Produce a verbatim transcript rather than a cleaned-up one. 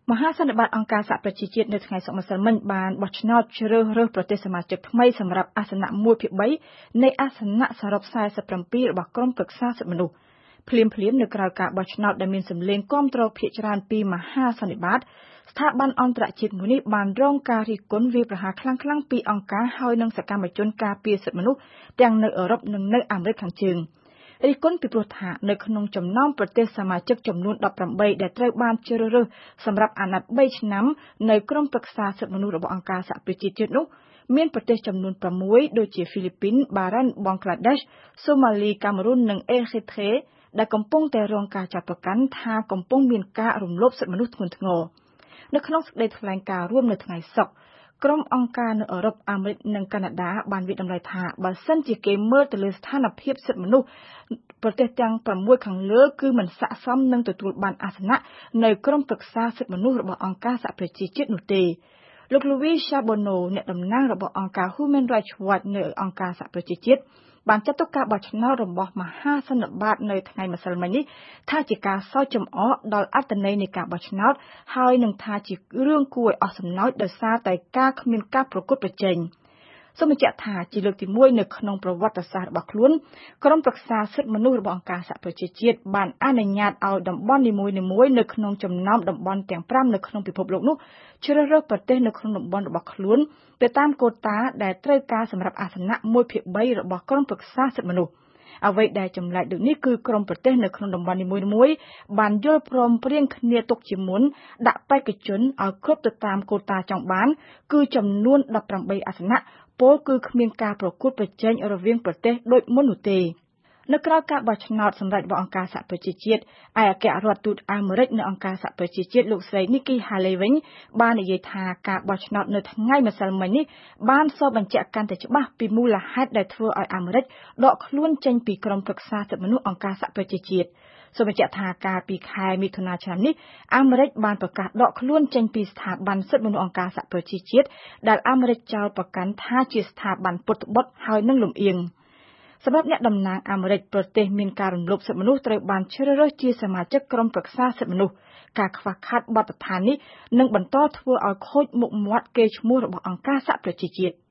មហាសន្និបាតអង្គការសហប្រជាជាតិនៅថ្ងៃសុក្រម្សិលមិញបានបោះឆ្នោតជ្រើសរើសប្រទេសសមាជិកថ្មីសម្រាប់អាសនៈមួយភាគបីនៃអាសនៈសរុបសែសិបប្រាំពីររបស់ក្រុមប្រឹក្សាសិទ្ធិមនុស្សភ្លាមភ្លាមនៅក្រៅការបោះឆ្នោតដែលមានសម្លេងគាំទ្រភាគច្រើនពីមហាសន្និបាតស្ថាប័នអន្តរជាតិមួយនេះបានរងការរិះគន់វាយប្រហារខ្លាំងៗពីអង្គការហើយនិងសកម្មជនការពារសិទ្ធិមនុស្សទាំងនៅអឺរ៉ុបនិងនៅអាមេរិកខាងជើងរិះគន់ពីព្រោះថានៅក្នុងចំណោមប្រទេសសមាជិកចំនួនដប់ប្រាំបីដែលត្រូវបានជ្រើសរើសសម្រាប់អាណត្តិបីឆ្នាំនៅក្រុមប្រឹក្សាសិទ្ធិមនុស្សរបស់អង្គការសហប្រជាជាតិនោះមានប្រទេសចំនួនប្រាំមួយដូចជាហ្វីលីពីន បារ៉ែន បង់ក្លាដេស សូម៉ាលី កាមេរុននិងអេរីត្រេដែលកំពុងតែរងការចាប់ប្រកាន់ថាកំពុងមានការរំលោភសិទ្ធិមនុស្សធ្ងន់ធ្ងរនៅក្នុងសេចក្តីថ្លែងការណ៍រួមនៅថ្ងៃសុក្រក្រុមអង្គការនៅអឺរ៉ុបអាមេរិកនិងកាណាដាបានវិតម្លៃថាបើសិនជាគេមើលទៅលើស្ថានភាពសិទ្ធិមនុស្សប្រទេសទាំងប្រាំមួយខាងលើគឺមិនស័ក្តិសមនឹងទទួលបានអាសនៈនៅក្រុមប្រឹក្សាសិទ្ធិមនុស្សរបស់អង្គការសហប្រជាជាតិនោះទេលោក Louis Charbonneau អ្នកតំណាងរបស់អង្គការ Human Rights Watch នៅអង្គការសហប្រជាជាតិបានចាត់ទុកការបោះឆ្នោតរបស់មហាសន្និបាតនៅថ្ងៃម្សិលមិញនេះថាជាការសើចចំអកដល់អត្ថន័យនៃការបោះឆ្នោតហើយនឹងថាជារឿងគួរឲ្យអស់សំណើចដោយសារតែការគ្មានការប្រកួតប្រជែងសូមបញ្ជាក់ថាជាលើកទីមួយនៅក្នុងប្រវត្តិសាស្ត្ររបស់ខ្លួនក្រុមប្រឹក្សាសិទ្ធិមនុស្សរបស់អង្គការសហប្រជាជាតិបានអនុញ្ញាតឲ្យតំបន់នីមួយៗនៅក្នុងចំណោមតំបន់ទាំងប្រាំនៅក្នុងពិភពលោកនោះជ្រើសរើសប្រទេសនៅក្នុងតំបន់របស់ខ្លួនទៅតាមកូតាដែលត្រូវការសម្រាប់អាសនៈមួយភាគបីរបស់ក្រុមប្រឹក្សាសិទ្ធិមនុស្សអ្វីដែលចម្លែកដូចនេះគឺក្រុមប្រទេសនៅក្នុងតំបន់នីមួយៗបានយល់ព្រមព្រៀងគ្នាទុកជាមុនដាក់បេក្ខជនឲ្យគ្រប់ទៅតាមកូតាចង់បានគឺចំនួនដប់ប្រាំបីអាសនៈពោលគឺគ្មានការប្រកួតប្រជែងរវាងប្រទេសដូចមុននោះទេនៅក្រៅការបោះឆ្នោតសម្រាប់របស់អង្គការសហប្រជាជាតិឯកអគ្គរដ្ឋទូតអាមេរិកនៅអង្គការសហប្រជាជាតិលោកស្រី Nikki Haley វិញបាននិយាយថាការបោះឆ្នោតនៅថ្ងៃម្សិលមិញនេះបានសបញ្ជាក់កាន់តែច្បាស់ពីមូលហេតុដែលធ្វើឲ្យអាមេរិកដកខ្លួនចេញពីក្រុមប្រឹក្សាសិទ្ធិមនុស្សអង្គការសហប្រជាជាតិសូមបញ្ជាក់ថាកាលពីខែមិថុនាឆ្នាំនេះអាមេរិកបានប្រកាសដកខ្លួនចេញពីស្ថាប័នសិទ្ធិមនុស្សអង្គការសហប្រជាជាតិដែលអាមេរិកចោទប្រកាន់ថាជាស្ថាប័នពុតត្បុតហើយនឹងលំអៀងសម្រាប់អ្នកតំណាងអាមេរិកប្រទេសមានការរំលោភសិទ្ធិមនុស្សត្រូវបានជ្រើសរើសជាសមាជិកក្រុមប្រឹក្សាសិទ្ធិមនុស្សការខ្វះខាតបទដ្ឋាននេះនឹងបន្តធ្វើឲ្យខូចមុខមាត់កេរ្តិ៍ឈ្មោះរបស់អង្គការសហប្រជាជាតិ